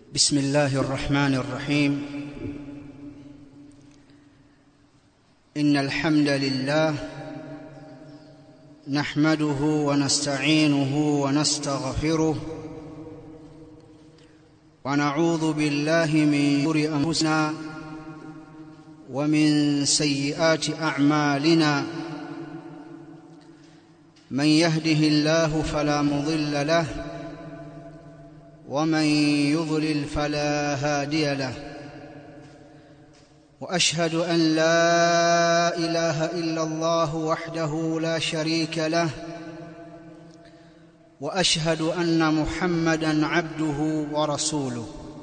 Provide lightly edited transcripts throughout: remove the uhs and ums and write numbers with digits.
بسم الله الرحمن الرحيم. إن الحمد لله نحمده ونستعينه ونستغفره ونعوذ بالله من شرور أنفسنا ومن سيئات أعمالنا. من يهده الله فلا مضل له ومن يضلل فلا هادي له. وأشهد أن لا إله إلا الله وحده لا شريك له، وأشهد أن محمدًا عبده ورسوله.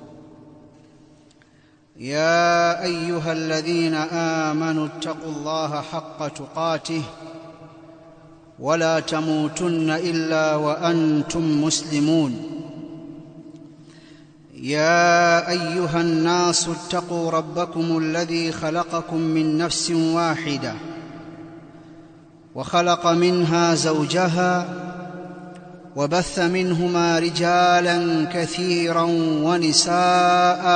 يا أيها الذين آمنوا اتقوا الله حق تقاته ولا تموتن إلا وأنتم مسلمون. يا أيها الناس اتقوا ربكم الذي خلقكم من نفس واحدة وخلق منها زوجها وبث منهما رجالا كثيرا ونساء،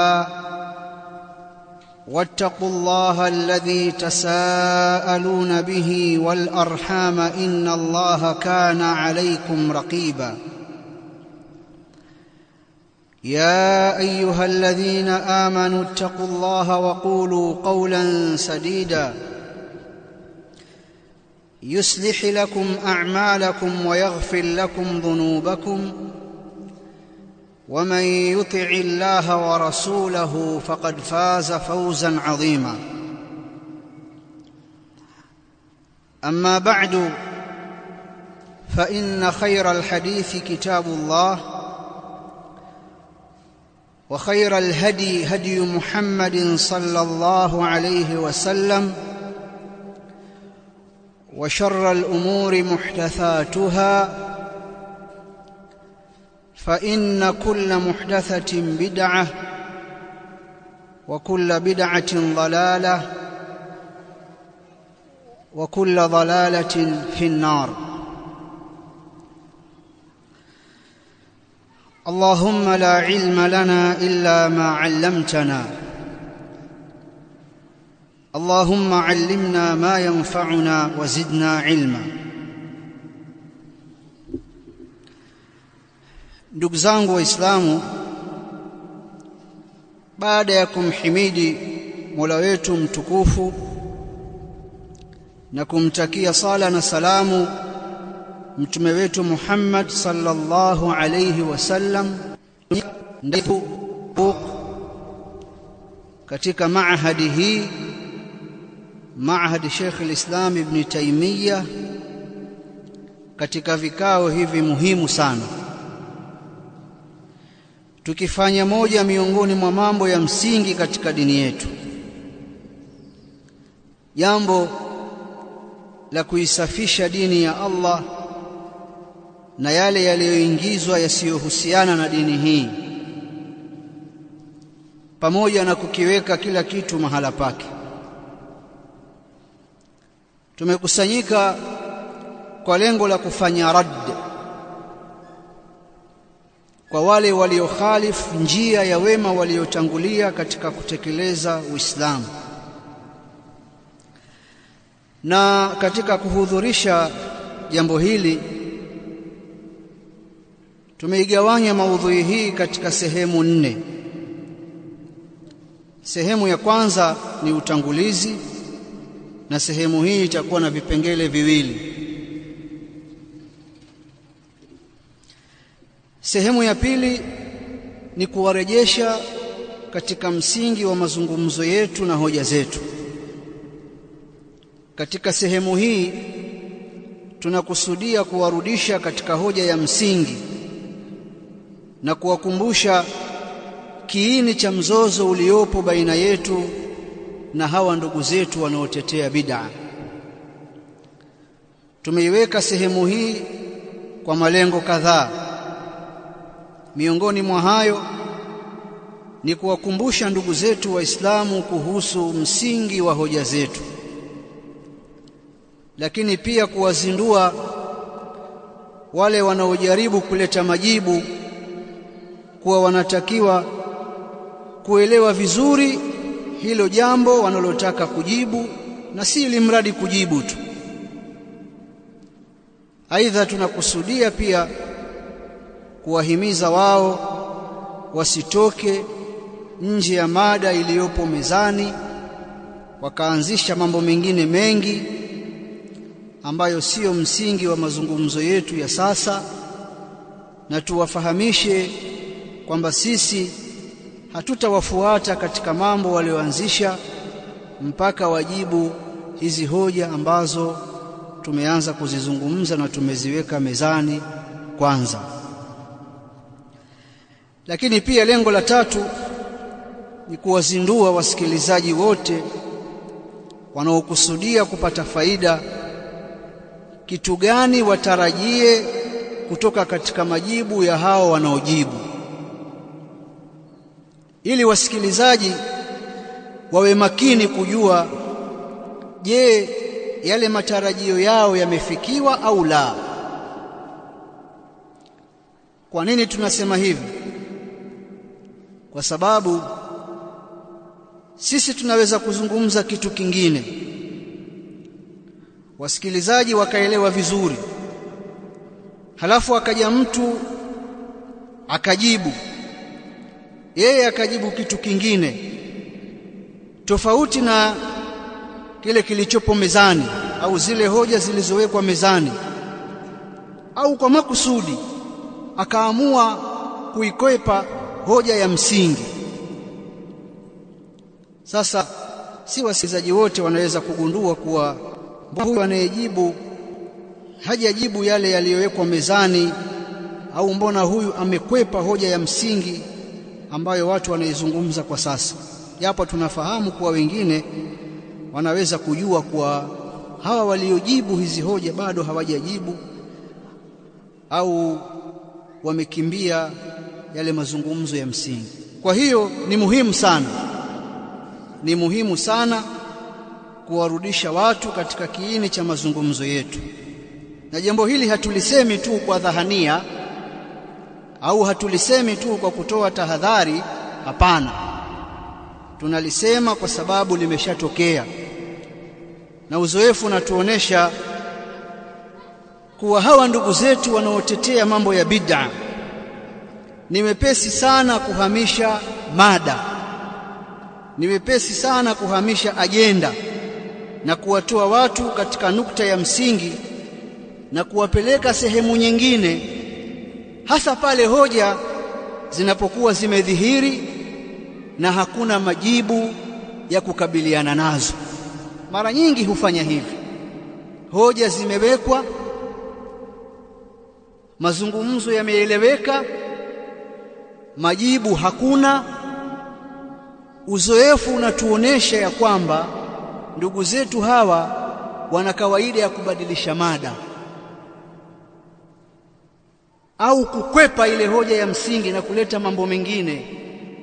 واتقوا الله الذي تساءلون به والأرحام إن الله كان عليكم رقيبا. يا أيها الذين آمنوا اتقوا الله وقولوا قولا سديدا يصلح لكم أعمالكم ويغفر لكم ذنوبكم، ومن يطع الله ورسوله فقد فاز فوزا عظيما. أما بعد، فإن خير الحديث كتاب الله، وخير الهدي هدي محمد صلى الله عليه وسلم، وشر الأمور محدثاتها، فإن كل محدثة بدعة وكل بدعة ضلالة وكل ضلالة في النار. اللهم لا علم لنا إلا ما علمتنا، اللهم علمنا ما ينفعنا وزدنا علما. Ndugu zangu Waislamu, baada ya kumhimidi Mola wetu mtukufu na kumtakia sala na salamu mtume wetu Muhammad sallallahu alayhi wasallam, ndipo katika maahadi hii, maahadi Sheikh al-Islam Ibn Taymiyyah, katika vikao hivi muhimu sana, tukifanya moja miongoni mwa mambo ya msingi katika dini yetu, jambo la kuisafisha dini ya Allah na yale yaliyoingizwa yasiyohusiana na dini hii, pamoja na kukiweka kila kitu mahala pake. Tumekusanyika kwa lengo la kufanya radd kwa wale waliokhalifu njia ya wema waliotangulia katika kutekeleza Uislamu. Na katika kuhudhurisha jambo hili, tumeigawanya maudhui hii katika sehemu 4. Sehemu ya kwanza ni utangulizi, na sehemu hii itakuwa na vipengele viwili. Sehemu ya pili ni kuwarejesha katika msingi wa mazungumzo yetu na hoja zetu. Katika sehemu hii tunakusudia kuwarudisha katika hoja ya msingi na kuwakumbusha kiini cha mzozo uliopo baina yetu na hawa ndugu zetu wanaotetea bid'a. Tumeiweka sehemu hii kwa malengo kadhaa. Miongoni mwa hayo ni kuwakumbusha ndugu zetu Waislamu kuhusu msingi wa hoja zetu, lakini pia kuwazindua wale wanaojaribu kuleta majibu kuwa wanatakiwa kuelewa vizuri hilo jambo wanalotaka kujibu, na si ili mradi kujibu tu. Aidha, tunakusudia pia kuwahimiza wao wasitoke nje ya mada iliyopo mezani wakaanzisha mambo mengine mengi ambayo sio msingi wa mazungumzo yetu ya sasa, na tuwafahamishe kwamba sisi hatutawafuata katika mambo walioanzisha mpaka wajibu hizi hoja ambazo tumeanza kuzizungumza na tumeziweka mezani kwanza. Lakini pia lengo la tatu ni kuwazindua wasikilizaji wote wanaokusudia kupata faida, kitu gani watarajie kutoka katika majibu ya hao wanaojibu, ili wasikilizaji wawe makini kujua, je, yale matarajio yao yamefikiwa au la. Kwa nini tunasema hivi? Kwa sababu sisi tunaweza kuzungumza kitu kingine, wasikilizaji wakaelewa vizuri, halafu akaja mtu akajibu, yeye akajibu kitu kingine tofauti na kile kilichopo mezani au zile hoja zilizowekwa mezani, au kwa makusudi akaamua kuikwepa hoja ya msingi. Sasa si wasikilizaji wote wanaweza kugundua kuwa huyu anayejibu hajajibu yale yaliyowekwa mezani, au mbona huyu amekwepa hoja ya msingi ambayo watu wanaizungumza kwa sasa. Japo tunafahamu kuwa wengine wanaweza kujua kuwa hawa waliojibu hizi hoja bado hawajajibu au wamekimbia yale mazungumzo ya msingi. Kwa hiyo ni muhimu sana kuwarudisha watu katika kiini cha mazungumzo yetu. Na jambo hili hatulisemi tu kwa dhahania au hatulisemi tu kwa kutoa tahadhari, hapana. Tunalisema kwa sababu limeshatokea, na uzoefu unatuonesha kuwa hawa ndugu zetu wanaotetea mambo ya bid'a ni wepesi sana kuhamisha mada, ni wepesi sana kuhamisha ajenda na kuwatoa watu katika nukta ya msingi na kuwapeleka sehemu nyingine, hasa pale hoja zinapokuwa zimedhihiri na hakuna majibu ya kukabiliana nazo. Mara nyingi hufanya hivi. Hoja zimewekwa, mazungumzo yameeleweka, majibu hakuna. Uzoefu unatuonesha ya kwamba ndugu zetu hawa wana kawaida ya kubadilisha mada au kukwepa ile hoja ya msingi na kuleta mambo mengine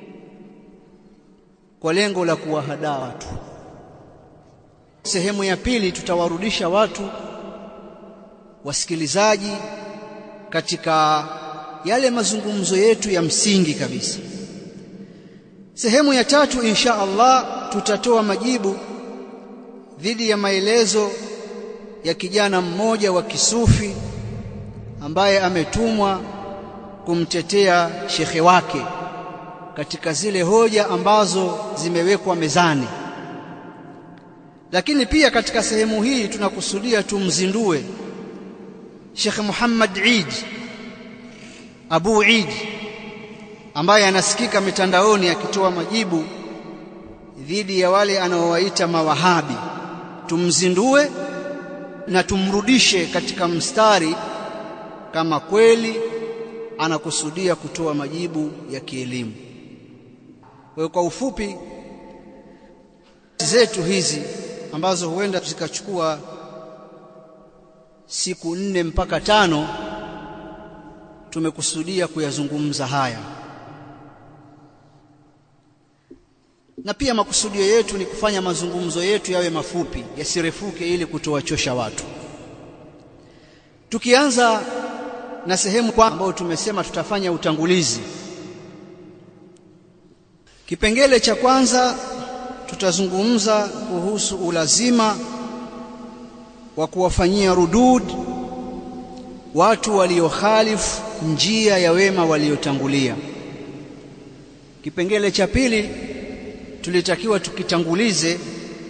kwa lengo la kuwahadaa watu. Sehemu ya pili tutawarudisha watu wasikilizaji katika yale mazungumzo yetu ya msingi kabisa. Sehemu ya tatu insha Allah tutatoa majibu dhidi ya maelezo ya kijana mmoja wa kisufi ambaye ametumwa kumtetea shekhe wake katika zile hoja ambazo zimewekwa mezani. Lakini pia katika sehemu hii tunakusudia tumzindue Sheikh Muhammad Eid Abu Eid ambaye anasikika mitandaoni akitoa majibu dhidi ya wale anaowaita mawahabi. Tumzindue na tumrudishe katika mstari kama kweli anakusudia kutoa majibu ya kielimu. Kwa ufupi, zetu hizi ambazo huenda zikachukua siku 4 mpaka 5 tumekusudia kuyazungumza haya. Na pia makusudio yetu ni kufanya mazungumzo yetu yawe mafupi, yasirefuke ili kutowachosha watu. Tukianza na sehemu ambayo tumesema tutafanya utangulizi. Kipengele cha kwanza tutazungumza kuhusu ulazima wa kuwafanyia rudud watu waliokhalifu njia ya wema waliotangulia. Kipengele cha pili tulitakiwa tukitangulize,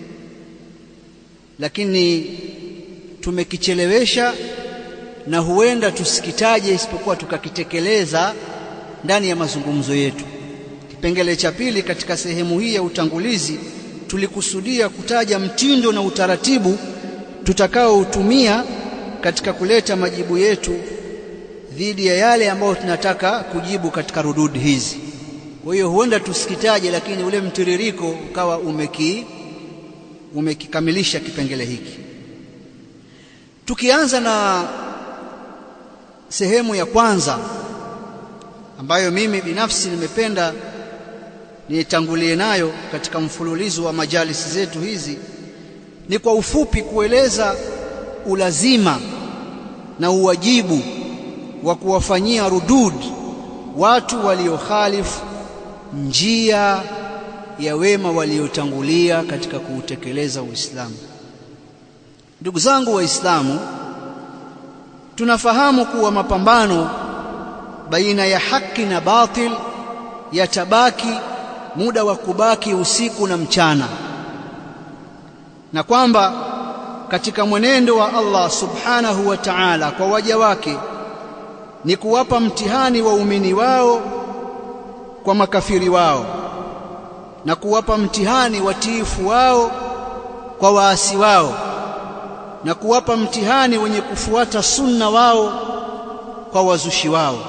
lakini tumekichelewesha na huenda tusikitaje isipokuwa tukakitekeleza ndani ya mazungumzo yetu. Kipengele cha pili katika sehemu hii ya utangulizi tulikusudia kutaja mtindo na utaratibu tutakaoutumia katika kuleta majibu yetu dhidi ya yale ambayo tunataka kujibu katika rudud hizi. Kwa hiyo huenda tusikitaje, lakini ule mtiririko ukawa umekikamilisha kipengele hiki. Tukianza na sehemu ya kwanza ambayo mimi binafsi nimependa nitangulie nayo katika mfululizo wa majalisi zetu hizi, ni kwa ufupi kueleza ulazima na uwajibu wa kuwafanyia rudud watu waliokhalifu njia ya wema waliotangulia katika kuutekeleza Uislamu. Ndugu zangu Waislamu, tunafahamu kuwa mapambano baina ya haki na batil yatabaki muda wa kubaki usiku na mchana, na kwamba katika mwenendo wa Allah subhanahu wa ta'ala kwa waja wake ni kuwapa mtihani waumini wao kwa makafiri wao, na kuwapa mtihani watiifu wao kwa waasi wao, na kuwapa mtihani wenye kufuata sunna wao kwa wazushi wao.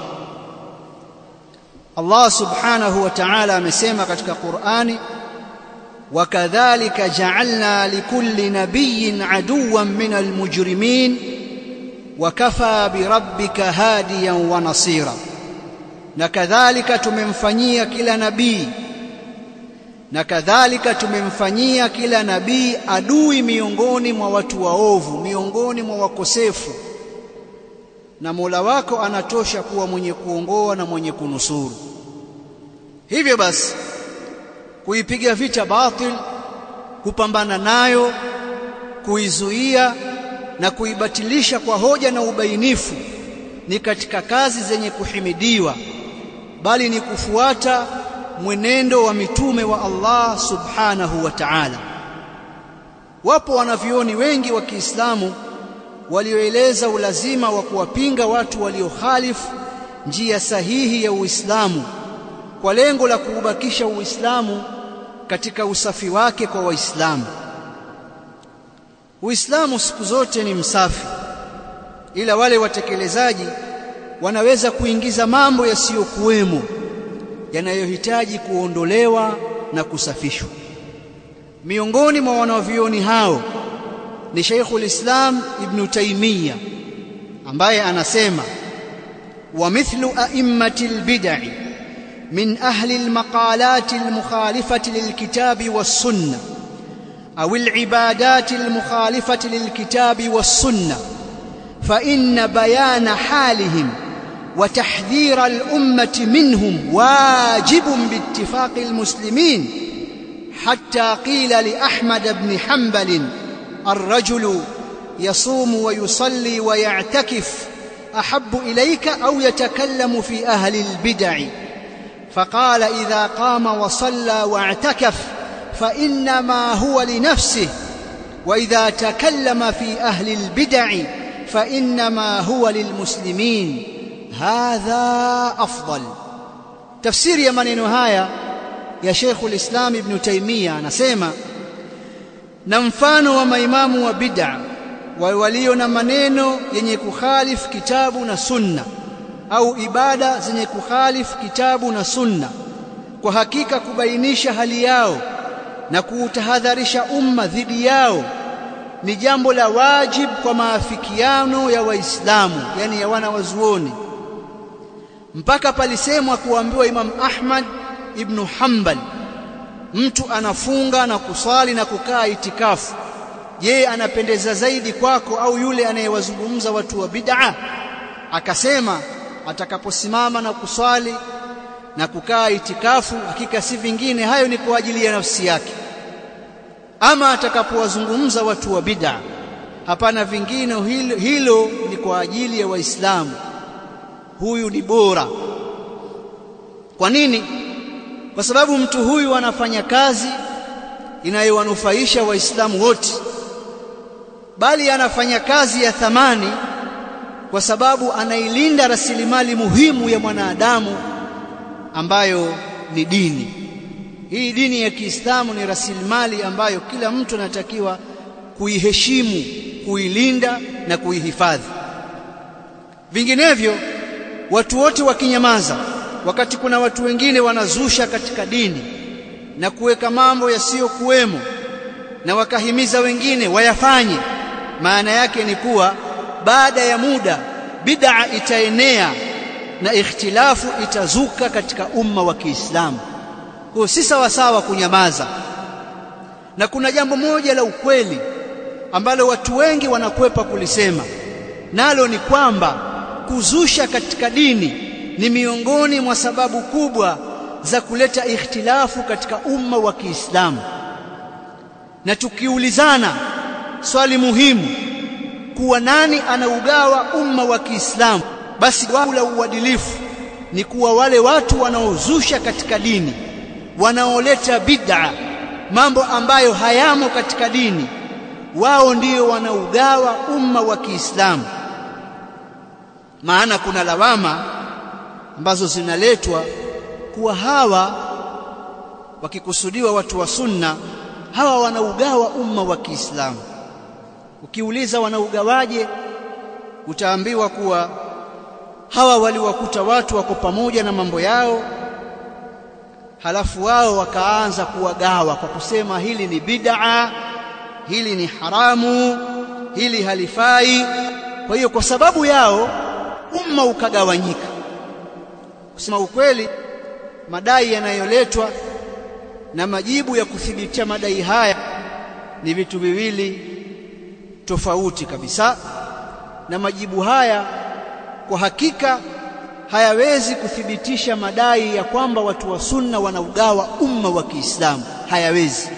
Allah subhanahu wa ta'ala amesema katika Qur'ani, wakadhalika ja'alna likulli nabiyyin aduwwan minal mujrimin wakafa birabbika hadiyan wa nasira. Na kadhalika tumemfanyia kila nabii adui miongoni mwa watu waovu, miongoni mwa wakosefu, na Mola wako anatosha kuwa mwenye kuongoa na mwenye kunusuru. Hivyo basi kuipiga vita batil, kupambana nayo, kuizuia na kuibatilisha kwa hoja na ubainifu ni katika kazi zenye kuhimidiwa, bali ni kufuata mwenendo wa mitume wa Allah subhanahu wa ta'ala. Wapo wanavyuoni wengi wa Kiislamu walioeleza ulazima wa kuwapinga watu waliokhalifu njia sahihi ya Uislamu kwa lengo la kuubakisha Uislamu katika usafi wake kwa Waislamu. Uislamu siku zote ni msafi, ila wale watekelezaji wanaweza kuingiza mambo yasiyokuwemo yanayohitaji kuondolewa na kusafishwa. Miongoni mwa wanavyuoni hao ni Sheikhul Islam Ibn Taymiyyah ambaye anasema, wa mithlu a'immatil bid'ah min ahli al-maqalat al-mukhalifati lil-kitabi was-sunnah aw al-ibadat al-mukhalifati lil-kitabi was-sunnah fa inna bayana halihim wa tahdhira al-ummati minhum wajibun biittifaqi al-muslimin hatta qila li Ahmad ibn Hanbal الرجل يصوم ويصلي ويعتكف أحب إليك أو يتكلم في أهل البدع؟ فقال إذا قام وصلى واعتكف فإنما هو لنفسه، وإذا تكلم في أهل البدع فإنما هو للمسلمين، هذا أفضل. تفسير ya maneno haya ya Sheikhul Islam Ibn Taymiyyah anasema, na mfano wa maimamu wa bid'a walio na maneno yenye kukhalifu kitabu na sunna au ibada zenye kukhalifu kitabu na sunna, kwa hakika kubainisha hali yao na kuutahadharisha umma dhidi yao ni jambo la wajib kwa maafikiano ya Waislamu, yani ya wana wazuoni. Mpaka palisemwa kuambiwa Imam Ahmad ibn Hanbal, mtu anafunga na kuswali na kukaa itikafu, je, anapendeza zaidi kwako au yule anayewazungumza watu wa bid'a? Akasema atakaposimama na kuswali na kukaa itikafu, hakika si vingine, hayo ni kwa ajili ya nafsi yake. Ama atakapowazungumza watu wa bid'a, hapana vingine, hilo ni kwa ajili ya Waislamu. Huyu ni bora. Kwa nini? Kwa sababu mtu huyu anafanya kazi inayowanufaisha Waislamu wote, bali anafanya kazi ya thamani, kwa sababu anailinda rasilimali muhimu ya mwanadamu ambayo ni dini. Hii dini ya Kiislamu ni rasilimali ambayo kila mtu anatakiwa kuiheshimu, kuilinda na kuihifadhi. Vinginevyo watu wote wakinyamaza, wakati kuna watu wengine wanazusha katika dini na kuweka mambo yasiyokuwemo, na wakahimiza wengine wayafanye, maana yake ni kuwa baada ya muda bid'a itaenea na ikhtilafu itazuka katika umma wa Kiislamu. Kwa si sawa kunyamaza. Na kuna jambo moja la ukweli ambalo watu wengi wanakwepa kulisema, nalo ni kwamba kuzusha katika dini ni miongoni mwa sababu kubwa za kuleta ikhtilafu katika umma wa Kiislamu. Na tukiulizana swali muhimu, kuwa nani anaugawa umma wa Kiislamu, basi jawabu la uadilifu ni kuwa wale watu wanaozusha katika dini, wanaoleta bid'a, mambo ambayo hayamo katika dini, wao ndio wanaugawa umma wa Kiislamu. Maana kuna lawama ambazo zinaletwa kuwa hawa, wakikusudiwa watu wa sunna, hawa wanaugawa umma wa Kiislamu. Ukiuliza wanaugawaje, utaambiwa kuwa hawa waliwakuta watu wako pamoja na mambo yao, halafu wao wakaanza kuwagawa kwa kusema hili ni bid'a, hili ni haramu, hili halifai. Kwa hiyo kwa sababu yao umma ukagawanyika. Kusema ukweli, madai yanayoletwa na majibu ya kuthibitisha madai haya ni vitu viwili tofauti kabisa, na majibu haya kwa hakika hayawezi kuthibitisha madai ya kwamba watu wa sunna wanaugawa umma wa Kiislamu. Hayawezi.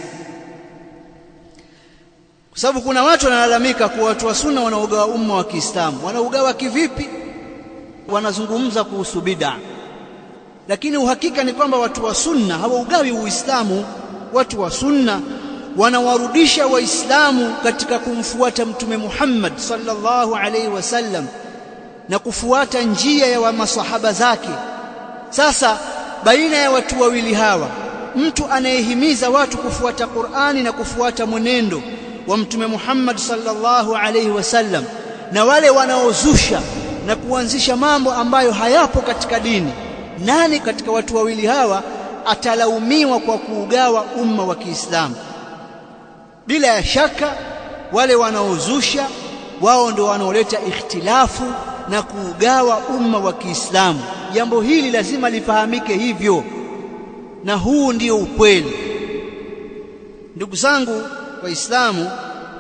Kwa sababu kuna watu wanalalamika kuwa watu wa sunna wanaugawa umma wa Kiislamu. Wanaugawa kivipi? Wanazungumza kuhusu bid'a, lakini uhakika ni kwamba watu wa sunna hawaugawi Uislamu. Watu wa sunna wanawarudisha Waislamu katika kumfuata Mtume Muhammad sallallahu alaihi wasallam na kufuata njia ya masahaba zake. Sasa baina ya watu wawili hawa, mtu anayehimiza watu kufuata Qur'ani na kufuata mwenendo wa Mtume Muhammad sallallahu alaihi wasallam, na wale wanaozusha na kuanzisha mambo ambayo hayapo katika dini, nani katika watu wawili hawa atalaumiwa kwa kuugawa umma wa Kiislamu? Bila ya shaka wale wanaozusha, wao ndio wanaoleta ikhtilafu na kuugawa umma wa Kiislamu. Jambo hili lazima lifahamike hivyo, na huu ndio ukweli. Ndugu zangu Waislamu,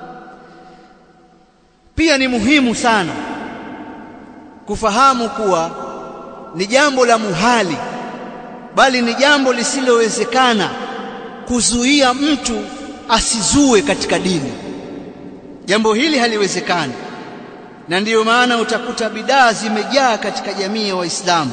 pia ni muhimu sana kufahamu kuwa ni jambo la muhali, bali ni jambo lisilowezekana kuzuia mtu asizue katika dini. Jambo hili haliwezekani, na ndiyo maana utakuta bidaa zimejaa katika jamii ya Waislamu.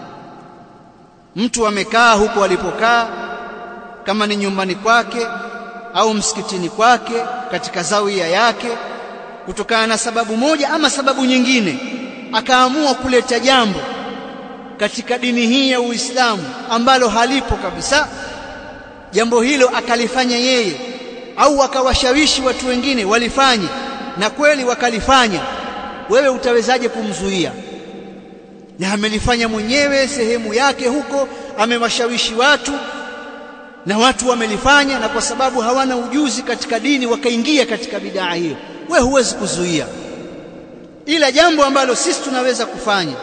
Mtu amekaa huko alipokaa, kama ni nyumbani kwake au msikitini kwake, katika zawia yake, kutokana na sababu moja ama sababu nyingine, akaamua kuleta jambo katika dini hii ya Uislamu ambalo halipo kabisa. Jambo hilo akalifanya yeye, au akawashawishi watu wengine walifanye, na kweli wakalifanya. Wewe utawezaje kumzuia? Na amelifanya mwenyewe sehemu yake huko, amewashawishi watu na watu wamelifanya, na kwa sababu hawana ujuzi katika dini wakaingia katika bid'a hiyo. Wewe huwezi kuzuia. Ila jambo ambalo sisi tunaweza kufanya,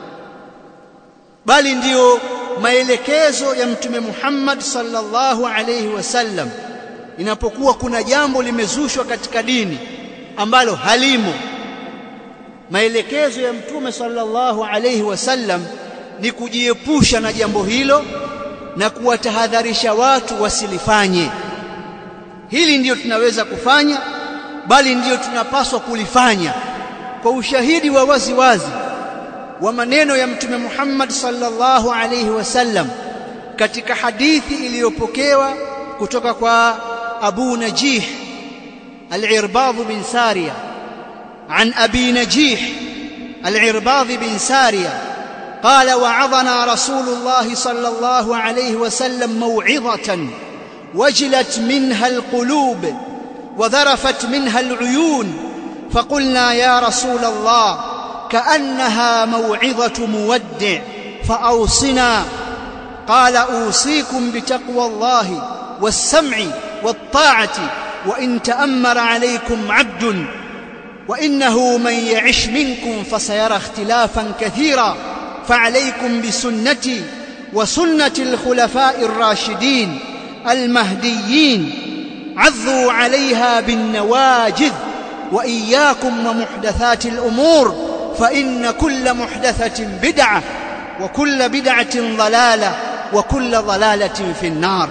bali ndiyo maelekezo ya Mtume Muhammad sallallahu alayhi wasallam, inapokuwa kuna jambo limezushwa katika dini ambalo halimo, maelekezo ya Mtume sallallahu alayhi wasallam ni kujiepusha na jambo hilo na kuwatahadharisha watu wasilifanye. Hili ndiyo tunaweza kufanya, bali ndiyo tunapaswa kulifanya kwa ushahidi wa wazi wazi wa maneno ya Mtume Muhammad sallallahu alayhi wasallam katika hadithi iliyopokewa kutoka kwa Abu Najih al-Irbadh bin Sariya an Abi Najih al-Irbadh bin Sariya قال وعظنا رسول الله صلى الله عليه وسلم موعظة وجلت منها القلوب وذرفت منها العيون فقلنا يا رسول الله كأنها موعظة مودع فأوصنا قال أوصيكم بتقوى الله والسمع والطاعة وإن تأمر عليكم عبد وإنه من يعش منكم فسيرى اختلافا كثيرا فعليكم بسنتي وسنة الخلفاء الراشدين المهديين عضوا عليها بالنواجذ وإياكم ومحدثات الأمور فإن كل محدثة بدعة وكل بدعة ضلالة وكل ضلالة في النار.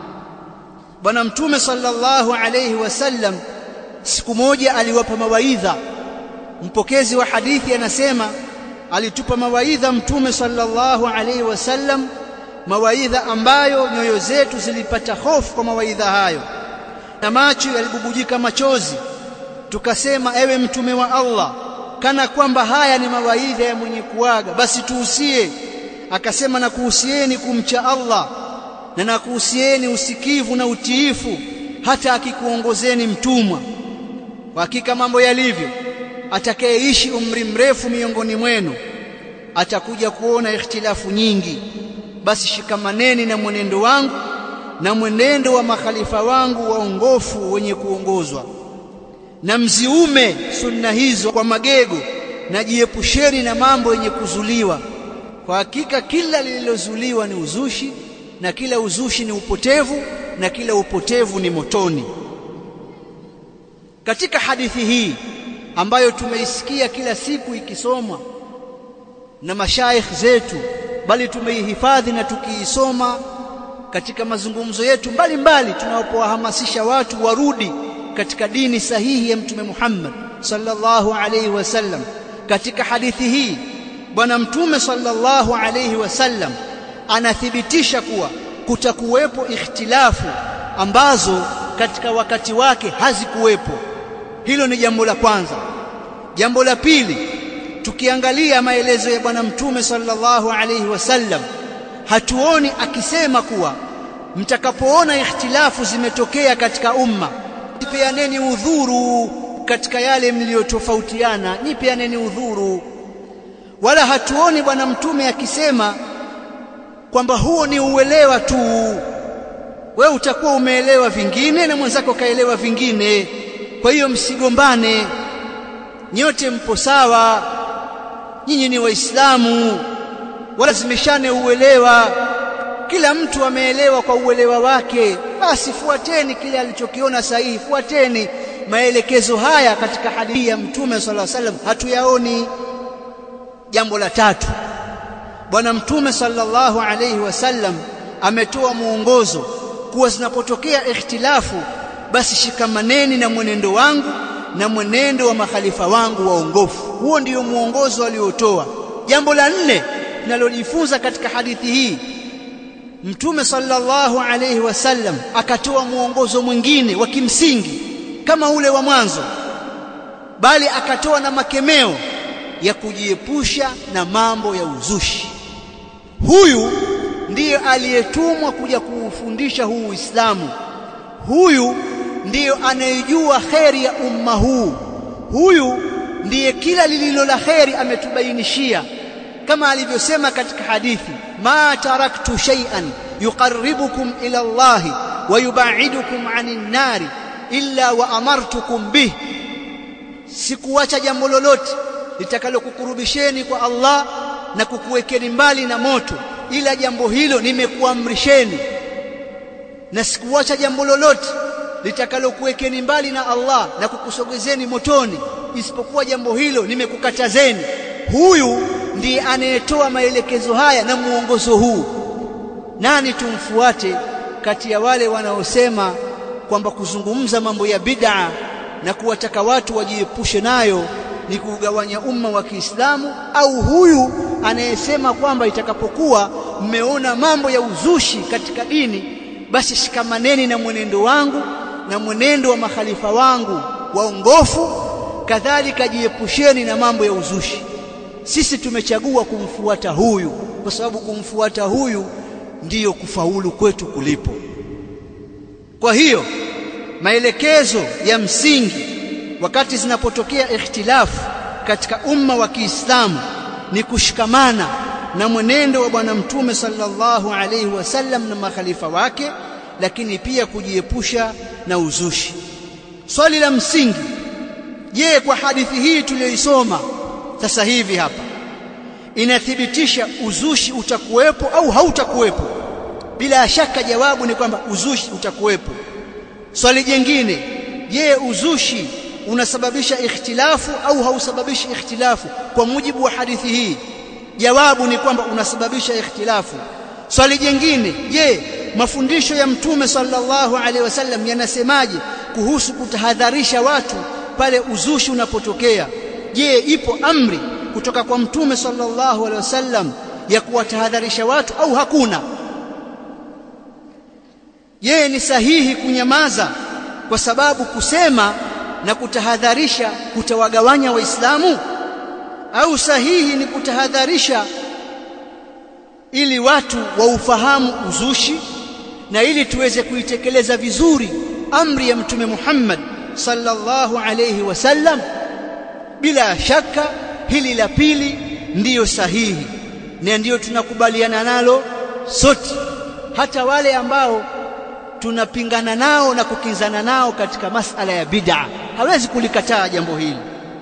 Bwana Mtume sallallahu alayhi wasallam siku moja aliwapa mawaidha. Mpokezi wa hadithi anasema alitupa mawaidha Mtume sallallahu alayhi wasallam, mawaidha ambayo nyoyo zetu zilipata hofu kwa mawaidha hayo na macho yalibubujika machozi. Tukasema, ewe Mtume wa Allah, kana kwamba haya ni mawaidha ya mwenye kuaga, basi tuhusie. Akasema, na kuhusieni kumcha Allah na nakuhusieni usikivu na utiifu hata akikuongozeni mtumwa. Kwa hakika mambo yalivyo, atakayeishi umri mrefu miongoni mwenu atakuja kuona ikhtilafu nyingi. Basi shikamaneni na mwenendo wangu na mwenendo wa makhalifa wangu waongofu wenye kuongozwa, na mziume sunna hizo kwa magego, na jiepusheni na mambo yenye kuzuliwa. Kwa hakika kila lililozuliwa ni uzushi, na kila uzushi ni upotevu, na kila upotevu ni motoni. Katika hadithi hii ambayo tumeisikia kila siku ikisomwa na mashaikh zetu, bali tumeihifadhi na tukiisoma katika mazungumzo yetu mbalimbali tunapowahamasisha watu warudi katika dini sahihi ya Mtume Muhammad sallallahu alayhi wasallam. Katika hadithi hii Bwana Mtume sallallahu alayhi wasallam anathibitisha kuwa kutakuwepo ikhtilafu ambazo katika wakati wake hazikuwepo. Hilo ni jambo la kwanza. Jambo la pili, tukiangalia maelezo ya Bwana Mtume sallallahu alayhi wasallam, hatuoni akisema kuwa mtakapoona ikhtilafu zimetokea katika umma, nipeaneni udhuru katika yale mliotofautiana, nipeaneni udhuru. Wala hatuoni Bwana Mtume akisema kwamba huo ni uelewa tu, wewe utakuwa umeelewa vingine na mwenzako kaelewa vingine, kwa hiyo msigombane, nyote mpo sawa, nyinyi ni Waislamu, wala zimeshane uelewa, kila mtu ameelewa kwa uelewa wake. Basi fuateni kile alichokiona sahihi, fuateni maelekezo haya. Katika hadithi ya Mtume sallallahu alaihi wasallam hatuyaoni. Jambo la tatu, Bwana Mtume sallallahu alaihi wasallam ametoa muongozo kuwa zinapotokea ikhtilafu, basi shikamaneni na mwenendo wangu na mwenendo wa makhalifa wangu waongofu. Huo ndio muongozo aliotoa. Jambo la nne tunalojifunza katika hadithi hii, Mtume sallallahu alayhi wasallam akatoa muongozo mwingine wa kimsingi kama ule wa mwanzo, bali akatoa na makemeo ya kujiepusha na mambo ya uzushi. Huyu ndiye aliyetumwa kuja kuufundisha huu Uislamu. Huyu ndiyo anayejua kheri ya umma huu. Huyu ndiye kila lililo la kheri ametubainishia, kama alivyosema katika hadithi, ma taraktu shay'an yuqarribukum ila Allah wa yubaidukum 'anil nari illa wa amartukum bih, sikuacha jambo lolote litakalokukurubisheni kwa Allah na kukuwekeni mbali na moto, ila jambo hilo nimekuamrisheni, na sikuacha jambo lolote litakalokuwekeni mbali na Allah na kukusogezeni motoni, isipokuwa jambo hilo nimekukatazeni. Huyu ndiye anayetoa maelekezo haya na muongozo huu. Nani tumfuate kati ya wale wanaosema kwamba kuzungumza mambo ya bid'a na kuwataka watu wajiepushe nayo ni kugawanya umma wa Kiislamu, au huyu anayesema kwamba itakapokuwa mmeona mambo ya uzushi katika dini, basi shikamaneni na mwenendo wangu na mwenendo wa makhalifa wangu waongofu, kadhalika jiepusheni na mambo ya uzushi. Sisi tumechagua kumfuata huyu kwa sababu kumfuata huyu ndiyo kufaulu kwetu kulipo. Kwa hiyo maelekezo ya msingi wakati zinapotokea ikhtilafu katika umma wa Kiislamu ni kushikamana na mwenendo wa bwana mtume sallallahu alayhi wasallam na makhalifa wake, lakini pia kujiepusha na uzushi. Swali la msingi, je, kwa hadithi hii tuliyoisoma sasa hivi hapa inathibitisha uzushi utakuwepo au hautakuwepo? Bila shaka jawabu ni kwamba uzushi utakuwepo. Swali jingine, je, uzushi unasababisha ikhtilafu au hausababishi ikhtilafu? Kwa mujibu wa hadithi hii jawabu ni kwamba unasababisha ikhtilafu. Swali jingine, je, mafundisho ya mtume sallallahu alaihi wasallam yanasemaje kuhusu kutahadharisha watu pale uzushi unapotokea? Je, ipo amri kutoka kwa mtume sallallahu alaihi wasallam ya kuwatahadharisha watu au hakuna? Je, ni sahihi kunyamaza kwa sababu kusema na kutahadharisha kutawagawanya Waislamu, au sahihi ni kutahadharisha ili watu waufahamu uzushi na ili tuweze kuitekeleza vizuri amri ya mtume Muhammad sallallahu alayhi wasallam? Bila shaka hili la pili ndiyo sahihi na ndiyo tunakubaliana nalo sote, hata wale ambao tunapingana nao na kukinzana nao katika masala ya bid'a hawezi kulikataa jambo hili,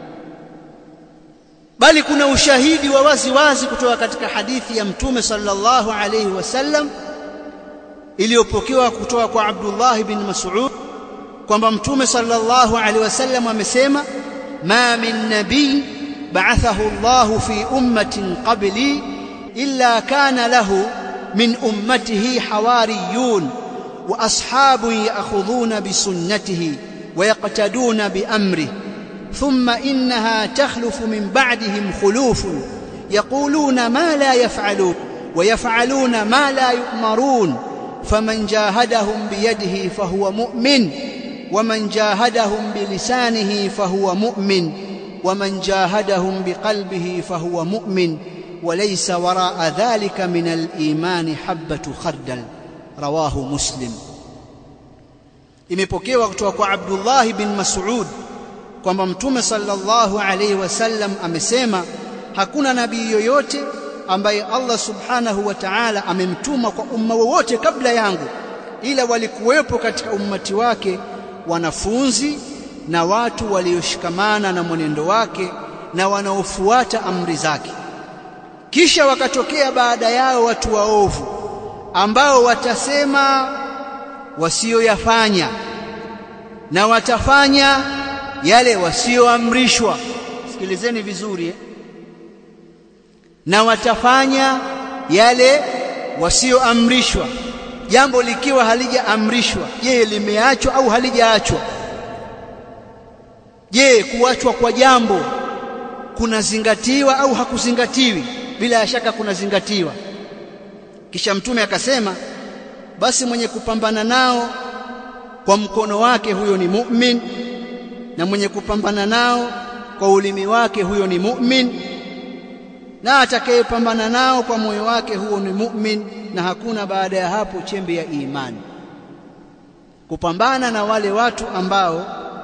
bali kuna ushahidi wa wazi wazi kutoka katika hadithi ya mtume sallallahu alayhi wasallam iliyopokewa kutoka kwa Abdullah ibn Mas'ud kwamba mtume sallallahu alayhi wasallam amesema, ma min nabiy ba'athahu Allah fi ummatin qabli illa kana lahu min ummatihi hawariyun wa ashabun ya'khudhuna bi sunnatihi wa yaqtaduna bi amrihi thumma innaha takhlufu min ba'dihim khulufun yaquluna ma la yaf'alun wa yaf'aluna ma la yu'marun faman jahadahum bi yadihi fahuwa mu'min wa man jahadahum bi lisanihi fahuwa mu'min wa man jahadahum bi qalbihi fahuwa mu'min wa laysa wara'a dhalika min al-iman habatu khardal. Rawahu Muslim. Imepokewa kutoka kwa Abdullah bin Mas'ud kwamba mtume sallallahu alayhi wasallam amesema, hakuna nabii yoyote ambaye Allah subhanahu wa ta'ala amemtuma kwa umma wowote kabla yangu, ila walikuwepo katika ummati wake wanafunzi na watu walioshikamana na mwenendo wake na wanaofuata amri zake. Kisha wakatokea baada yao watu waovu ambao watasema wasioyafanya na watafanya yale wasioamrishwa. Sikilizeni vizuri, na watafanya yale wasioamrishwa. Jambo likiwa halijaamrishwa, je, limeachwa au halijaachwa? Je, kuachwa kwa jambo kunazingatiwa au hakuzingatiwi? Bila shaka kunazingatiwa. Kisha mtume akasema, basi mwenye kupambana nao kwa mkono wake huyo ni mu'min, na mwenye kupambana nao kwa ulimi wake huyo ni mu'min, na atakayepambana nao kwa moyo wake huyo ni mu'min, na hakuna baada ya hapo chembe ya imani. Kupambana na wale watu ambao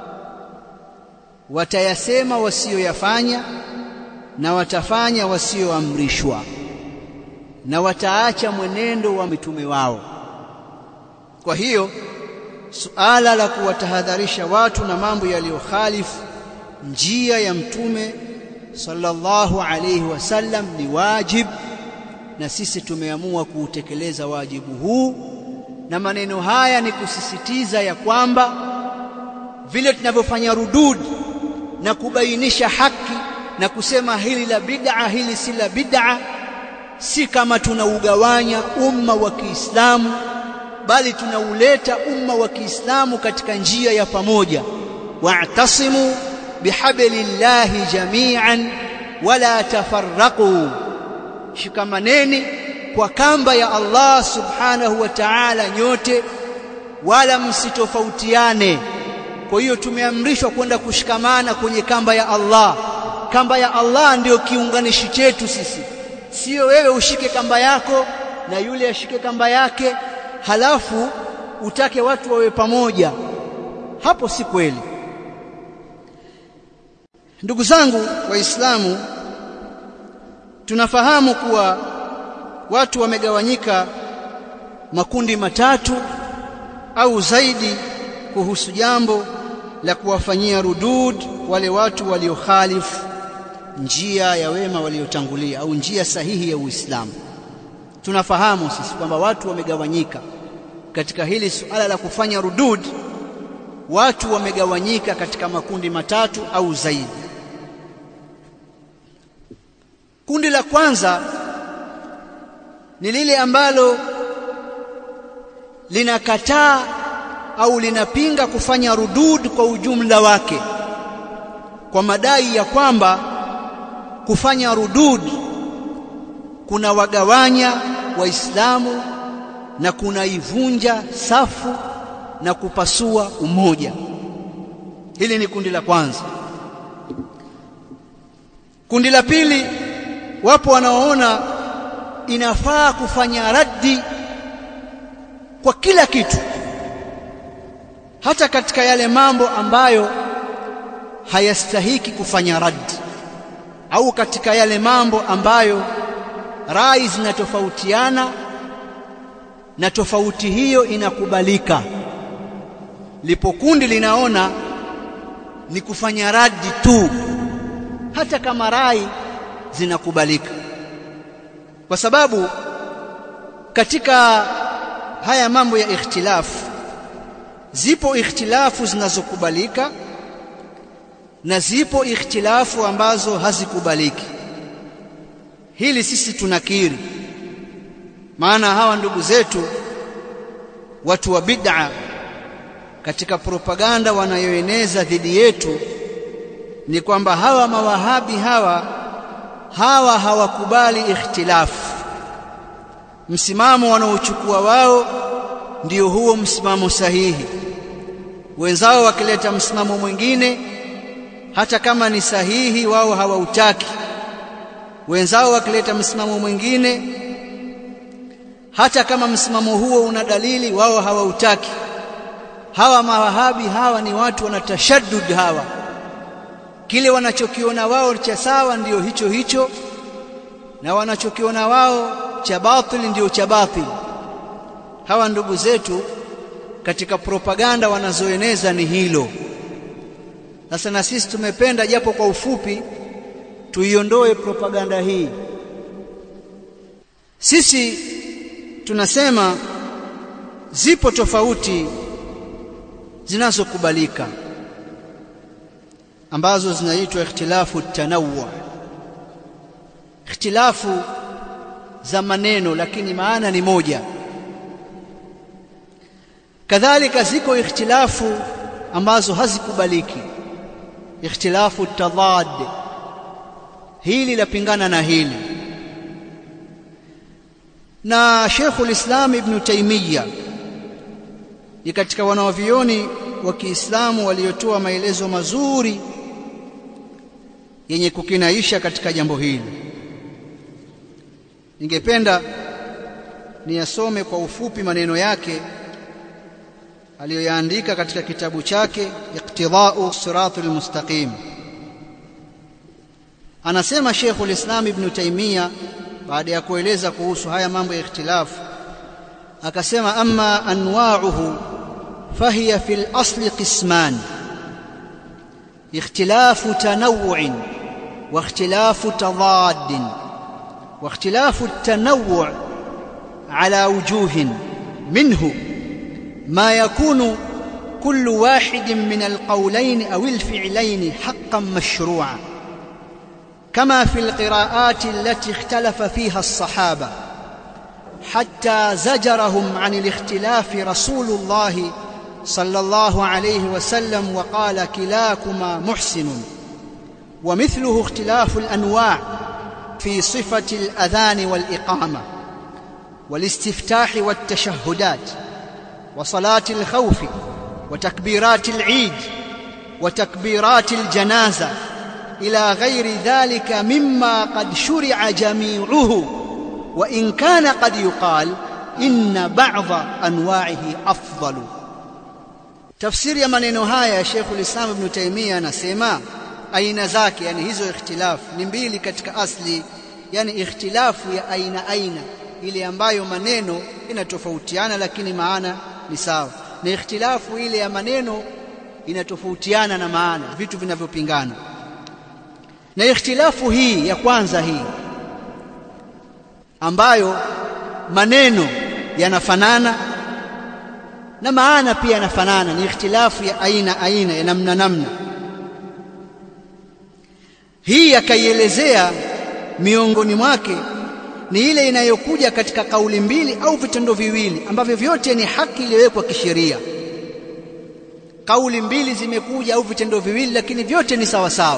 watayasema wasioyafanya na watafanya wasioamrishwa na wataacha mwenendo wa mitume wao. Kwa hiyo suala la kuwatahadharisha watu na mambo yaliyokhalifu njia ya mtume sallallahu alayhi wasallam ni wajib, na sisi tumeamua kuutekeleza wajibu huu. Na maneno haya ni kusisitiza ya kwamba vile tunavyofanya rudud na kubainisha haki na kusema hili la bid'a, hili si la bid'a, si kama tunaugawanya umma wa Kiislamu, bali tunauleta umma wa Kiislamu katika njia ya pamoja. Wa'tasimu bihablillahi jami'an wala tafarraqu, shikamaneni kwa kamba ya Allah subhanahu wa ta'ala nyote, wala msitofautiane. Kwa hiyo tumeamrishwa kwenda kushikamana kwenye kamba ya Allah. Kamba ya Allah ndio kiunganishi chetu sisi, sio wewe ushike kamba yako na yule ashike kamba yake halafu utake watu wawe pamoja. Hapo si kweli. Ndugu zangu Waislamu, tunafahamu kuwa watu wamegawanyika makundi matatu au zaidi kuhusu jambo la kuwafanyia rudud wale watu waliokhalifu njia ya wema waliotangulia au njia sahihi ya Uislamu. Tunafahamu sisi kwamba watu wamegawanyika katika hili suala la kufanya rudud. Watu wamegawanyika katika makundi matatu au zaidi. Kundi la kwanza ni lile ambalo linakataa au linapinga kufanya rudud kwa ujumla wake, kwa madai ya kwamba kufanya rudud kuna wagawanya Waislamu na kunaivunja safu na kupasua umoja. Hili ni kundi la kwanza. Kundi la pili, wapo wanaoona inafaa kufanya raddi kwa kila kitu, hata katika yale mambo ambayo hayastahiki kufanya raddi, au katika yale mambo ambayo rai zinatofautiana na tofauti hiyo inakubalika. Lipo kundi linaona ni kufanya raddi tu hata kama rai zinakubalika, kwa sababu katika haya mambo ya ikhtilafu zipo ikhtilafu zinazokubalika na zipo ikhtilafu ambazo hazikubaliki. Hili sisi tunakiri, maana hawa ndugu zetu watu wa bid'a katika propaganda wanayoeneza dhidi yetu ni kwamba hawa mawahabi hawa hawakubali ikhtilafu. Msimamo wanaochukua wao ndio huo msimamo sahihi. Wenzao wakileta msimamo mwingine hata kama ni sahihi wao hawautaki. Wenzao wakileta msimamo mwingine hata kama msimamo huo una dalili wao hawautaki. Hawa mawahabi hawa ni watu wanatashaddud. Hawa kile wanachokiona wao cha sawa ndio hicho hicho, na wanachokiona wao cha batili ndio cha batili. Hawa ndugu zetu katika propaganda wanazoeneza ni hilo. Sasa na sisi tumependa japo kwa ufupi tuiondoe propaganda hii. Sisi tunasema zipo tofauti zinazokubalika ambazo zinaitwa ikhtilafu tanawwu, ikhtilafu za maneno lakini maana ni moja. Kadhalika ziko ikhtilafu ambazo hazikubaliki, ikhtilafu tadad, hili lapingana na hili. Na Sheikhul Islam Ibn Taymiyyah ni katika wanawavioni wa Kiislamu waliotoa maelezo mazuri yenye kukinaisha katika jambo hili. Ningependa niyasome kwa ufupi maneno yake aliyoyaandika katika kitabu chake Iqtida'u Siratul Mustaqim. Anasema Sheikhul Islam Ibn Taymiyyah baada ya kueleza kuhusu haya mambo ya ikhtilafu, akasema amma anwa'uhu fahiya fil asli qisman, ikhtilafu tanawwu'in wa ikhtilafu tadaddin. wa ikhtilafu at-tanawwu' ala wujuhin minhu ما يكون كل واحد من القولين أو الفعلين حقا مشروعا كما في القراءات التي اختلف فيها الصحابة حتى زجرهم عن الاختلاف رسول الله صلى الله عليه وسلم وقال كلاكما محسن. ومثله اختلاف الأنواع في صفة الأذان والإقامة والاستفتاح والتشهدات وصلاة الخوف وتكبيرات العيد وتكبيرات الجنازة إلى غير ذلك مما قد شرع جميعه، وإن كان قد يقال إن بعض أنواعه أفضل. تفسير ya maneno haya Sheikh al-Islam Ibn Taymiyyah anasema aina zake, yani hizo ikhtilaf ni mbili katika asli, yani ikhtilafu ya aina ile ambayo maneno inatofautiana lakini maana ni sawa, na ikhtilafu ile ya maneno inatofautiana na maana, vitu vinavyopingana. Na ikhtilafu hii ya kwanza hii ambayo maneno yanafanana na maana pia yanafanana, ni ikhtilafu ya aina ya namna. Hii akaielezea miongoni mwake ni ile inayokuja katika kauli mbili au vitendo viwili ambavyo vyote ni haki iliyowekwa kisheria. Kauli mbili zimekuja au vitendo viwili lakini vyote ni sawa sawa.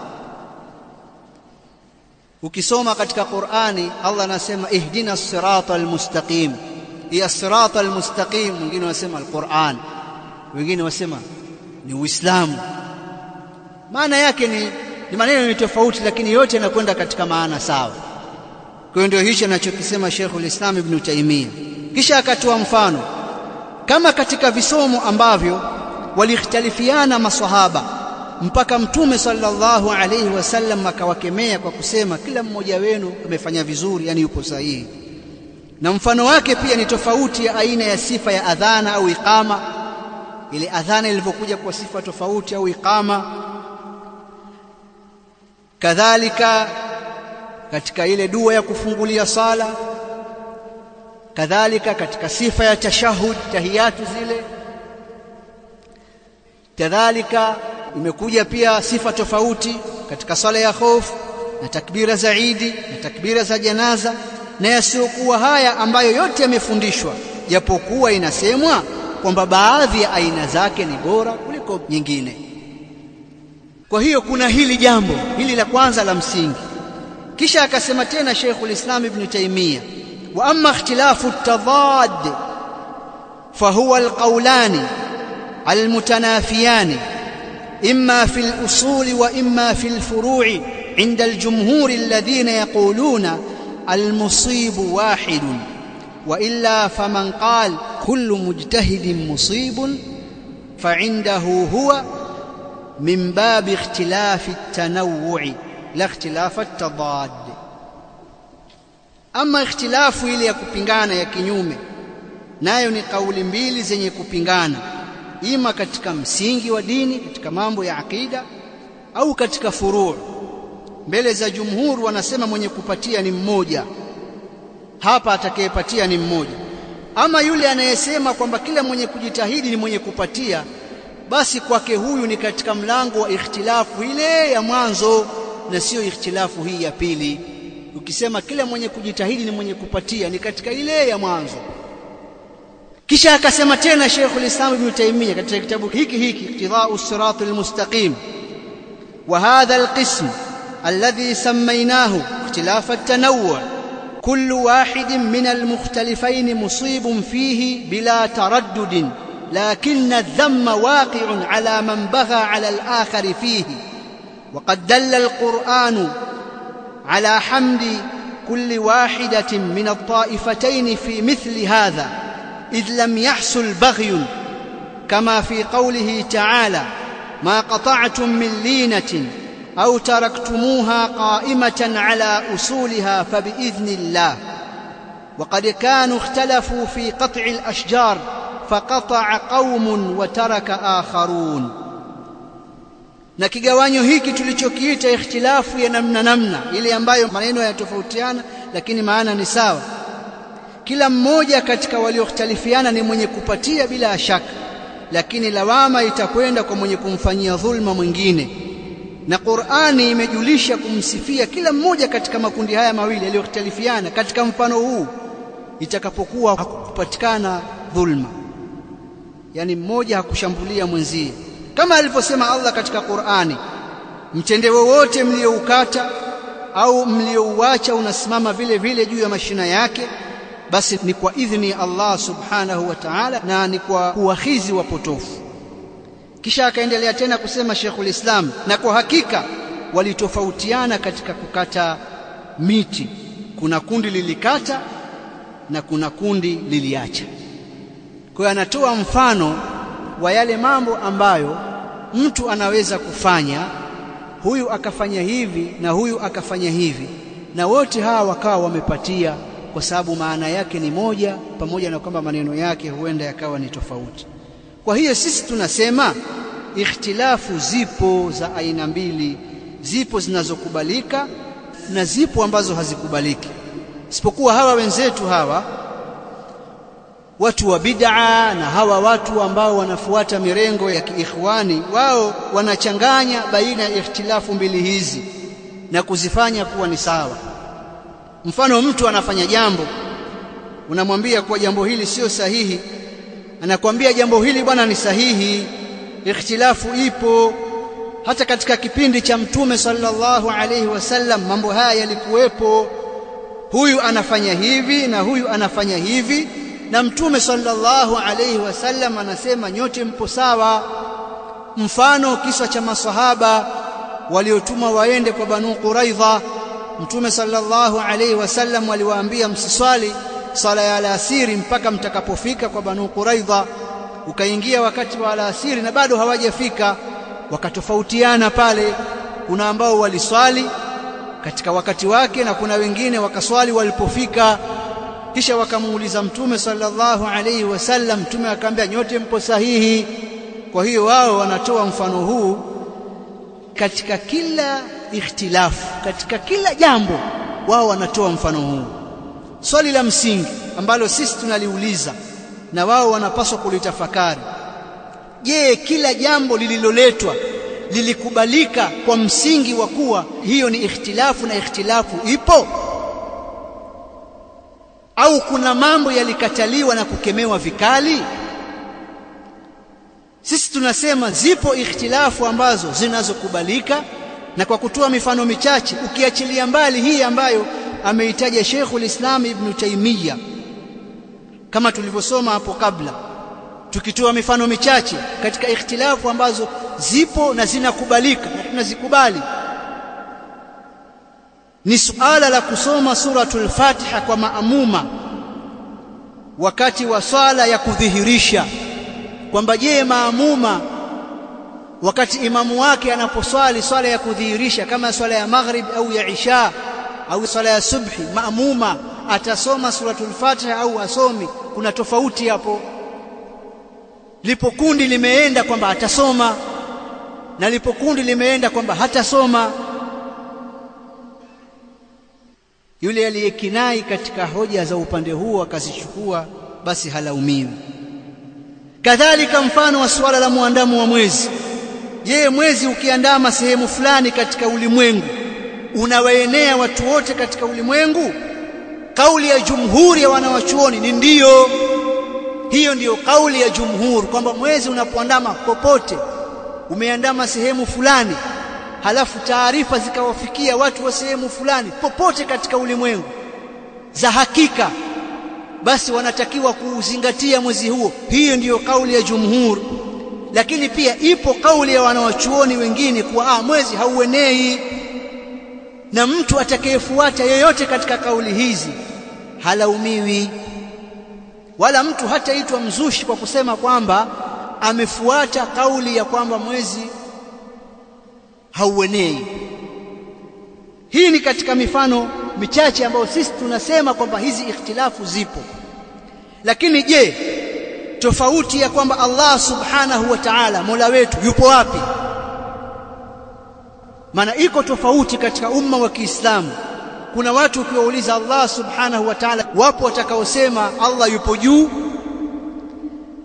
Ukisoma katika Qur'ani Allah anasema ihdina as-siratal mustaqim. Ya siratal mustaqim, wengine wasema al-Qur'an, wengine wasema ni Uislamu. Maana yake ni maneno ni tofauti lakini yote yanakwenda katika maana sawa. Kwa hiyo ndio hicho anachokisema Sheikh al-Islam Ibn Taymiyyah. Kisha akatoa mfano kama katika visomo ambavyo waliختلفiana maswahaba mpaka Mtume sallallahu alayhi wasallam akawakemea kwa kusema kila mmoja wenu amefanya vizuri, yani yupo sahihi. Na mfano wake pia ni tofauti ya aina ya sifa ya adhana au iqama, ile adhana ilivyokuja kwa sifa tofauti au iqama. Kadhalika katika ile dua ya kufungulia sala, kadhalika katika sifa ya tashahud, tahiyatu zile. Kadhalika imekuja pia sifa tofauti katika sala ya hofu na takbira za Eid na takbira za janaza, na yasiokuwa haya ambayo yote yamefundishwa, japokuwa inasemwa kwamba baadhi ya aina zake ni bora kuliko nyingine. Kwa hiyo kuna hili jambo hili la kwanza la msingi. Kisha akasema tena Sheikh al-Islam Ibn Taymiyyah, wa amma ikhtilafu at-tadad fa huwa al-qawlani al-mutanafiyani imma fi al-usul wa imma fi al-furu' عند الجمهور الذين يقولون المصيب واحد، وإلا فمن قال كل مجتهد مصيب فعنده هو من باب اختلاف التنوع لا اختلاف التضاد. Ama ikhtilafu ile ya kupingana ya kinyume, nayo ni kauli mbili zenye kupingana, ima katika msingi wa dini, katika mambo ya akida, au katika furu'. Mbele za jumhur wanasema mwenye kupatia ni mmoja, hapa atakayepatia ni mmoja. Ama yule anayesema kwamba kila mwenye kujitahidi ni mwenye kupatia, basi kwake huyu ni katika mlango wa ikhtilafu ile ya mwanzo na sio ikhtilafu hii ya pili. Ukisema kila mwenye kujitahidi ni mwenye kupatia, ni katika ile ya mwanzo. Kisha akasema tena Sheikh al-Islam Ibn Taymiyyah katika kitabu hiki Iqtida'u as-Siratal Mustaqim, wa hadha al-qism alladhi sammaynahu ikhtilaf at-tanawwu' kullu wahidin min al-mukhtalifayn musibun fihi bila taraddud, lakin adh-dhamm waqi'un ala man bagha ala al-akhar fihi. وقد دل القرآن على حمد كل واحدة من الطائفتين في مثل هذا إذ لم يحصل بغي، كما في قوله تعالى ما قطعتم من لينة أو تركتموها قائمة على أصولها فبإذن الله. وقد كانوا اختلفوا في قطع الأشجار فقطع قوم وترك آخرون. Na kigawanyo hiki tulichokiita ikhtilafu ya namna ile ambayo maneno yanatofautiana lakini maana ni sawa, kila mmoja katika walioختلفiana ni mwenye kupatia bila shaka, lakini lawama itakwenda kwa mwenye kumfanyia dhulma mwingine. na Qur'ani imejulisha kumsifia kila mmoja katika makundi haya mawili yaliyoختلفiana katika mfano huu itakapokuwa hakupatikana dhulma, yani mmoja hakushambulia mwenzie, kama alivyosema Allah katika Qur'ani, mtende wowote mlioukata au mliouacha unasimama vile vile juu ya mashina yake, basi ni kwa idhni Allah subhanahu wa ta'ala na ni kwa kuwahizi wapotofu. Kisha akaendelea tena kusema Sheikhul Islam, na kwa hakika walitofautiana katika kukata miti, kuna kundi lilikata na kuna kundi liliacha. Kwa hiyo anatoa mfano wa yale mambo ambayo mtu anaweza kufanya, huyu akafanya hivi na huyu akafanya hivi, na wote hawa wakawa wamepatia, kwa sababu maana yake ni moja, pamoja na kwamba maneno yake huenda yakawa ni tofauti. Kwa hiyo sisi tunasema ikhtilafu zipo za aina mbili, zipo zinazokubalika na zipo ambazo hazikubaliki. Isipokuwa hawa wenzetu hawa watu wa bid'a na hawa watu ambao wanafuata mirengo ya kiikhwani, wao wanachanganya baina ya ikhtilafu mbili hizi na kuzifanya kuwa ni sawa. Mfano, mtu anafanya jambo, unamwambia kwa jambo hili sio sahihi, anakuambia jambo hili bwana ni sahihi. Ikhtilafu ipo. Hata katika kipindi cha Mtume sallallahu alayhi wasallam mambo haya yalikuwepo, huyu anafanya hivi na huyu anafanya hivi, na Mtume sallallahu alayhi wasallam anasema nyote mpo sawa. Mfano, kisa cha masahaba waliotuma waende kwa Banu Quraidha, Mtume sallallahu alayhi wasallam aliwaambia msiswali sala ya alasiri mpaka mtakapofika kwa Banu Quraidha. Ukaingia wakati wa alasiri na bado hawajafika, wakatofautiana pale. Kuna ambao waliswali katika wakati wake na kuna wengine wakaswali walipofika. Kisha wakamuuliza Mtume sallallahu alayhi wasallam, Mtume akamwambia nyote mpo sahihi. Kwa hiyo wao wanatoa mfano huu katika kila ikhtilafu, katika kila jambo wao wanatoa mfano huu. Swali la msingi ambalo sisi tunaliuliza na wao wanapaswa kulitafakari, je, kila jambo lililoletwa lilikubalika kwa msingi wa kuwa hiyo ni ikhtilafu na ikhtilafu ipo, au kuna mambo yalikataliwa na kukemewa vikali? Sisi tunasema zipo ikhtilafu ambazo zinazokubalika, na kwa kutoa mifano michache, ukiachilia mbali hii ambayo ameitaja Sheikhul Islam Ibn Taymiyyah kama tulivyosoma hapo kabla, tukitoa mifano michache katika ikhtilafu ambazo zipo na zinakubalika na tunazikubali, ni suala la kusoma suratul Fatiha kwa maamuma wakati wa swala ya kudhihirisha, kwamba je, maamuma wakati imamu wake anaposwali swala ya kudhihirisha kama swala ya maghrib au ya isha au swala ya subhi, maamuma atasoma suratul Fatiha au asomi? Kuna tofauti hapo. Lipo kundi limeenda kwamba atasoma na lipo kundi limeenda kwamba hatasoma. Yule aliyekinai katika hoja za upande huo akazichukua, basi halaumiwi. Kadhalika mfano wa suala la muandamo wa mwezi. Je, mwezi ukiandama sehemu fulani katika ulimwengu unawaenea watu wote katika ulimwengu? Kauli ya jumhuri ya wanawachuoni ni ndiyo. Hiyo ndiyo kauli ya jumhuri, kwamba mwezi unapoandama popote, umeandama sehemu fulani, halafu taarifa zikawafikia watu wa sehemu fulani popote katika ulimwengu za hakika, basi wanatakiwa kuuzingatia mwezi huo. Hiyo ndiyo kauli ya jumhuri. Lakini pia ipo kauli ya wanawachuoni wengine kuwa mwezi hauenei, na mtu atakayefuata yeyote katika kauli hizi halaumiwi, wala mtu hataitwa mzushi kwa kusema kwamba amefuata kauli ya kwamba mwezi hauenei. Hii ni katika mifano michache ambayo sisi tunasema kwamba hizi ikhtilafu zipo. Lakini je, tofauti ya kwamba Allah subhanahu wa ta'ala Mola wetu yupo wapi? Maana iko tofauti katika umma wa Kiislamu. Kuna watu ukiwauliza Allah subhanahu wa ta'ala, wapo watakaosema Allah yupo juu,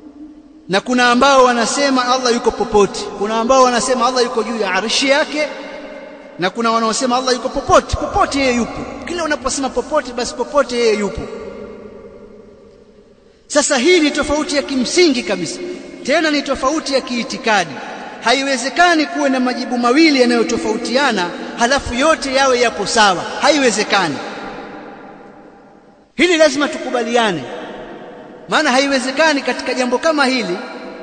na kuna ambao wanasema Allah yuko popote. Kuna ambao wanasema Allah yuko juu ya arshi yake, na kuna wanaosema Allah yuko popote. Popote yeye yupo. Kila unaposema popote, basi popote yeye yupo. Sasa hii ni tofauti ya kimsingi kabisa, tena ni tofauti ya kiitikadi. Haiwezekani kuwe na majibu mawili yanayotofautiana halafu yote yawe yapo sawa. Haiwezekani. Hili lazima tukubaliane. Maana haiwezekani katika jambo kama hili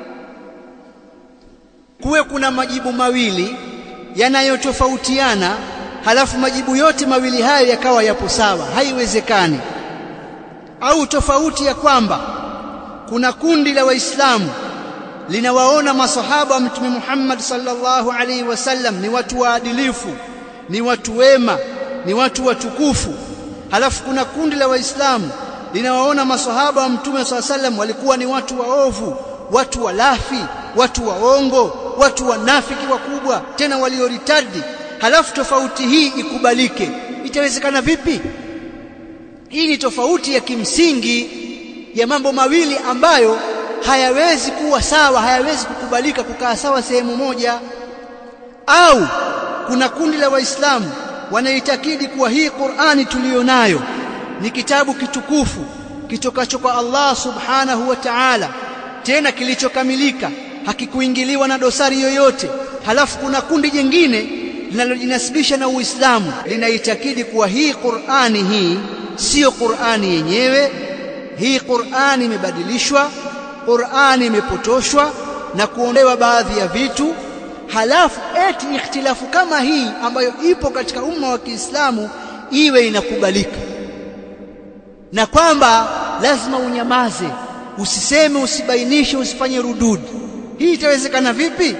kuwe kuna majibu mawili yanayotofautiana halafu majibu yote mawili hayo yakawa yapo sawa. Haiwezekani. Au tofauti ya kwamba kuna kundi la Waislamu linawaona masahaba wa Mtume Muhammad sallallahu alaihi wasallam ni watu waadilifu, ni watu wema, ni watu watukufu. Halafu kuna kundi la Waislamu linawaona masahaba wa Mtume sallallahu alaihi wasallam walikuwa ni watu waovu, watu walafi, watu waongo, watu wanafiki wakubwa, tena walioritadi. Halafu tofauti hii ikubalike. Itawezekana vipi? Hii ni tofauti ya kimsingi ya mambo mawili ambayo hayawezi kuwa sawa, hayawezi kukubalika kukaa sawa sehemu moja. Au kuna kundi la Waislamu wanaitakidi kuwa hii Qur'ani tulionayo ni kitabu kitukufu kitokacho kwa Allah subhanahu wa ta'ala, tena kilichokamilika, hakikuingiliwa na dosari yoyote. Halafu kuna kundi jingine linalojinasibisha na Uislamu linaitakidi kuwa hii Qur'ani hii sio Qur'ani yenyewe, hii Qur'ani imebadilishwa, Qur'ani imepotoshwa na kuondolewa baadhi ya vitu. Halafu eti ikhtilafu kama hii ambayo ipo katika umma wa Kiislamu iwe inakubalika, na kwamba lazima unyamaze, usiseme, usibainishe, usifanye rudud. Hii itawezekana vipi?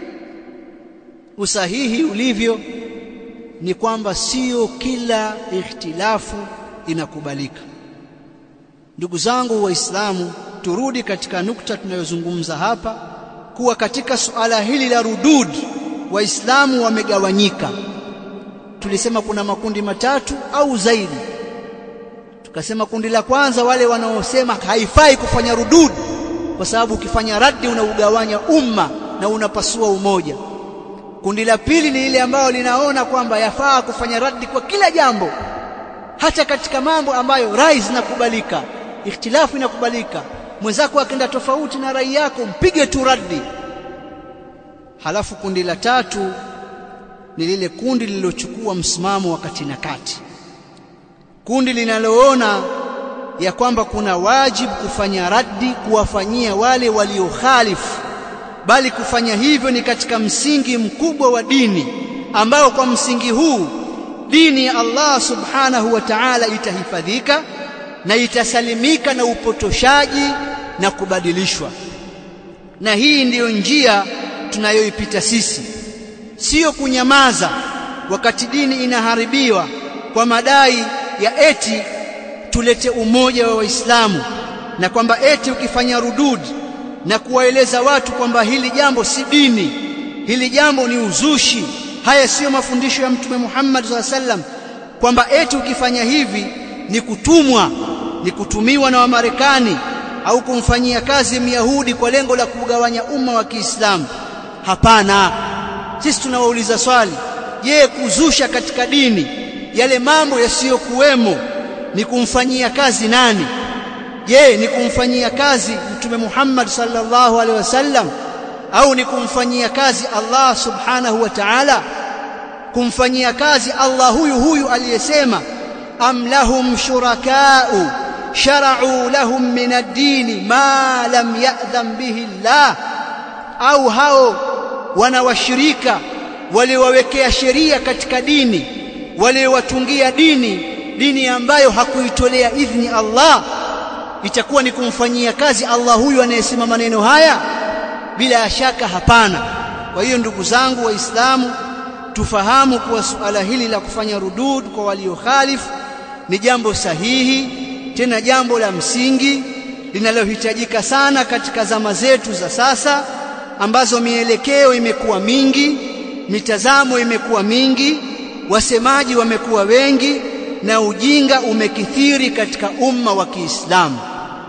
Usahihi ulivyo ni kwamba sio kila ikhtilafu inakubalika. Ndugu zangu Waislamu, turudi katika nukta tunayozungumza hapa, kuwa katika suala hili la rudud Waislamu wamegawanyika. Tulisema kuna makundi matatu au zaidi. Tukasema kundi la kwanza wale wanaosema haifai kufanya rudud kwa sababu ukifanya raddi unaugawanya umma na unapasua umoja. Kundi la pili ni ile ambao linaona kwamba yafaa kufanya raddi kwa kila jambo, hata katika mambo ambayo rai zinakubalika, ikhtilafu inakubalika. Mwenzako akenda tofauti na rai yako, mpige tu raddi. Halafu kundi la tatu ni lile kundi lililochukua msimamo wakati na kati, kundi linaloona ya kwamba kuna wajibu kufanya raddi, kuwafanyia wale waliokhalifu, bali kufanya hivyo ni katika msingi mkubwa wa dini, ambao kwa msingi huu dini ya Allah subhanahu wa ta'ala itahifadhika na itasalimika na upotoshaji na kubadilishwa. Na hii ndiyo njia tunayoipita sisi, sio kunyamaza wakati dini inaharibiwa kwa madai ya eti tulete umoja wa Waislamu, na kwamba eti ukifanya rudud na kuwaeleza watu kwamba hili jambo si dini, hili jambo ni uzushi, haya sio mafundisho ya Mtume Muhammad SAW, kwamba eti ukifanya hivi ni kutumwa, ni kutumiwa na Wamarekani au kumfanyia kazi Myahudi kwa lengo la kugawanya umma wa Kiislamu. Hapana. Sisi tunawauliza swali, je, kuzusha katika dini yale mambo yasiyokuwemo ni kumfanyia kazi nani? Je, ni kumfanyia kazi Mtume Muhammad sallallahu alaihi wasallam au ni kumfanyia kazi Allah subhanahu wa ta'ala? Kumfanyia kazi Allah huyu aliyesema am lahum shuraka'u shara'u lahum min ad-din ma lam ya'dhan bihi Allah, au hao wanawashirika waliowawekea sheria katika dini, waliowatungia dini ambayo hakuitolea idhni Allah, itakuwa ni kumfanyia kazi Allah huyu anayesema maneno haya? Bila shaka hapana. Kwa hiyo ndugu zangu Waislamu, tufahamu kuwa suala hili la kufanya rudud kwa waliokhalifu ni jambo sahihi, tena jambo la msingi linalohitajika sana katika zama zetu za sasa, ambazo mielekeo imekuwa mingi, mitazamo imekuwa mingi, wasemaji wamekuwa wengi na ujinga umekithiri katika umma wa Kiislamu.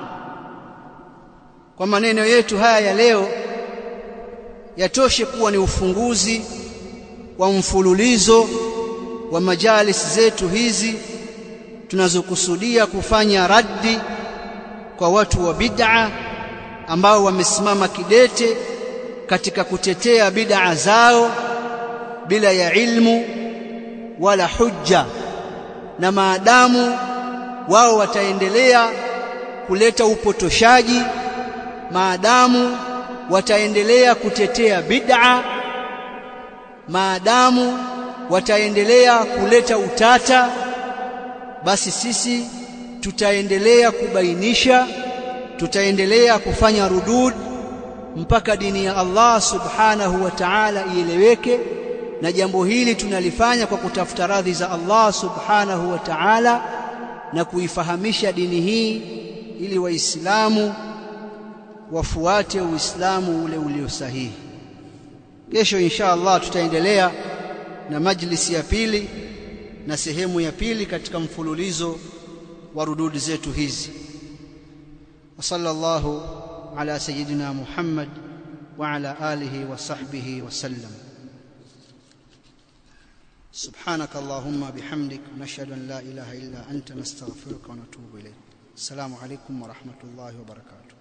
Kwa maneno yetu haya ya leo yatoshe kuwa ni ufunguzi wa mfululizo wa majalis zetu hizi tunazokusudia kufanya raddi kwa watu wa bid'a ambao wamesimama kidete katika kutetea bid'a zao bila ya ilmu wala hujja, na maadamu wao wataendelea kuleta upotoshaji, maadamu wataendelea kutetea bid'a, maadamu wataendelea kuleta utata, basi sisi tutaendelea kubainisha, tutaendelea kufanya rudud mpaka dini ya Allah subhanahu wa ta'ala ieleweke. Na jambo hili tunalifanya kwa kutafuta radhi za Allah subhanahu wa ta'ala na kuifahamisha dini hii ili waislamu wafuate uislamu ule ulio sahihi. Kesho insha Allah tutaendelea na majlisi ya pili na sehemu ya pili katika mfululizo wa rududi zetu hizi. Wa sallallahu ala sayyidina Muhammad wa ala alihi wa sahbihi wa sallam. سبحانك اللهم بحمدك نشهد أن لا إله إلا أنت نستغفرك ونتوب إليك. السلام عليكم ورحمة الله وبركاته.